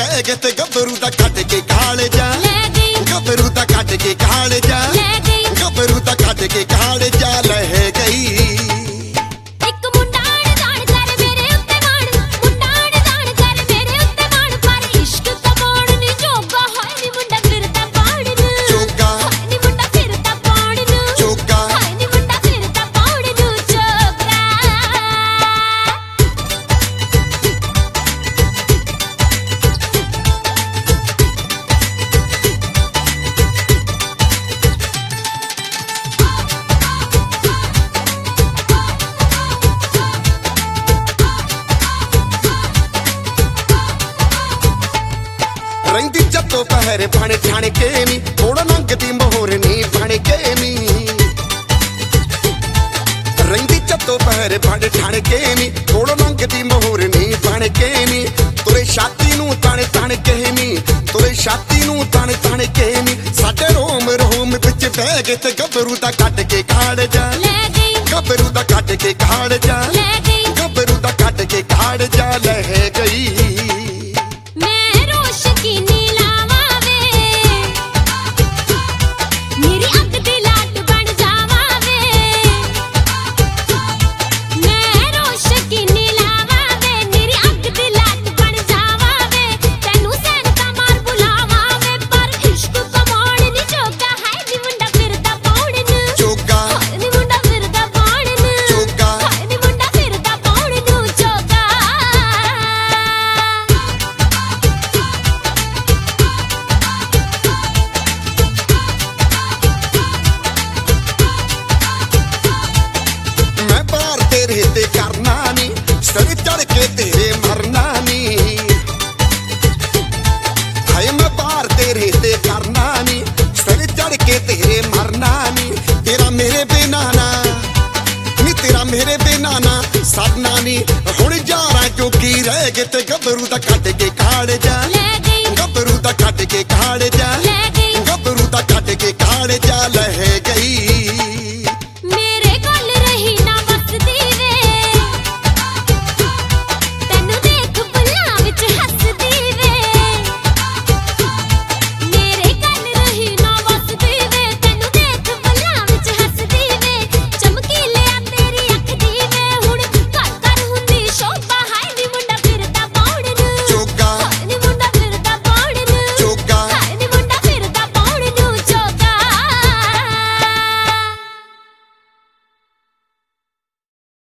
ਬਹਿ ਗਏ ਤੇ ਗੱਭਰੂ ਦਾ ਕੱਢ ਕੇ ਕਾਲ ਜਾ ਲੈ ਗਈ, ਗੱਭਰੂ ਦਾ ਕੱਢ ਕੇ ਕਾਲ ਜਾ ਲੈ ਗਈ, ਗੱਭਰੂ ਦਾ ਕੱਢ ਕੇ ਕਾਲ ਜਾ ਲੈ ਗਈ। ਇੱਕ ਮੁੰਡਾ ਅਣਜਾਣ ਕਰ ਮੇਰੇ ਉੱਤੇ ਮਾਣ, ਮੁੰਡਾ ਅਣਜਾਣ ਕਰ ਮੇਰੇ ਉੱਤੇ ਮਾਣ, ਪਰ ਇਸ਼ਕ ਕਮਾਉਣ ਨੀ ਜੋਗਾ ਹੋਏ ਨੀ ਮੁੰਡਾ ਫਿਰਦਾ ਪਾਉਣ ਨੂੰ ਜੋਗਾ ਹੋਏ ਨੀ ਮੁੰਡਾ ਫਿਰਦਾ ਪਾਉਣ ਨੂੰ ਜੋਗਾ ਹੋਏ ਨੀ ਮੁੰਡਾ ਫਿਰਦਾ ਪਾਉਣ ਨੂੰ ਜੋਗਾ। ਰਹਿੰਦੀ ਜੱਤੋਂ ਪਹਿਰੇ ਬਣ ਠਾਣ ਕੇ ਨੀ ਥੋੜਾ ਲੰਘਦੀ ਮੋਹਰ ਨੀ ਬਣ ਕੇ ਨੀ ਰਹਿੰਦੀ ਜੱਤੋਂ ਪਹਿਰੇ ਬਣ ਠਾਣ ਕੇ ਨੀ ਥੋੜਾ ਲੰਘਦੀ ਮੋਹਰ ਨੀ ਬਣ ਕੇ ਨੀ ਤੁਰੇ ਛਾਤੀ ਨੂੰ ਤਣ ਤਣ ਕੇ ਨੀ ਤੁਰੇ ਛਾਤੀ ਨੂੰ ਤਣ ਤਣ ਕੇ ਨੀ ਸਾਡੇ ਰੋਮ ਰੋਮ ਵਿੱਚ ਬਹਿ ਗਏ ਤੇ ਗੱਭਰੂ ਦਾ ਕੱਢ ਕੇ ਕਾੜ ਜਾ ਲੈ ਗਈ, ਗੱਭਰੂ ਦਾ ਕੱਢ ਕੇ ਕਾੜ ਜਾ ਲੈ ਗਈ, ਗੱਭਰੂ ਦਾ ਕੱਢ ਕੇ ਕਾੜ ਜਾ ਲੈ ਗਈ। ਮੈਂ ਰੋਸ਼ਨੀ ਲਾਵਾਂ ਵੇ ਮੇਰੀ ਅੱਗ ਦੀ ਲਾਟ ਬਣ ਜਾਵਾਂ ਵੇ, ਮੈਂ ਰੋਸ਼ਨੀ ਲਾਵਾਂ ਵੇ ਮੇਰੀ ਅੱਗ ਦੀ ਲਾਟ ਬਣ ਜਾਵਾਂ ਵੇ, ਤੈਨੂੰ ਸੈਨਿਕਾਂ ਮਾਰ ਬੁਲਾਵਾਂ ਵੇ, ਪਰ ਇਸ਼ਕ ਕਮਾਉਣ ਨੀ ਜੋਗਾ ਹੈ ਨੀ ਮੁੰਡਾ ਫਿਰਦਾ ਪਾਉਣ ਨੂੰ ਜੋਗਾ ਹੋਏ ਨੀ ਮੁੰਡਾ ਫਿਰਦਾ ਪਾਉਣ ਨੂੰ ਜੋਗਾ ਹੋਏ ਨੀ ਮੁੰਡਾ ਫਿਰਦਾ ਪਾਉਣ ਨੂੰ ਜੋਗਾ। ਮੈਂ ਬਾਹਰ ਤੇਰੇ ਤੇ ਕਰਨਾ ਨੀ ਸਰ ਚੜ ਕੇ ਤੇਰੇ ਮਰਨਾ ਨੀ ਹਾਏ ਮੈਂ ਬਾਹਰ ਤੇਰੇ ਤੇ ਕਰਨਾ ਨੀ ਸਰ ਚੜ ਕੇ ਤੇਰੇ ਮਰਨਾ ਨੀ ਤੇਰਾ ਮੇਰੇ ਬਿਨਾ ਨਾ ਨੀ ਤੇਰਾ ਮੇਰੇ ਬਿਨਾ ਨਾ ਸਰਨਾ ਨੀ ਹੁਣ ਯਾਰਾਂ ਜੋਗੀ ਰਹਿ ਗਏ ਤੇ ਗੱਭਰੂ ਦਾ ਕੱਢ ਕੇ ਕਾੜ ਜਾ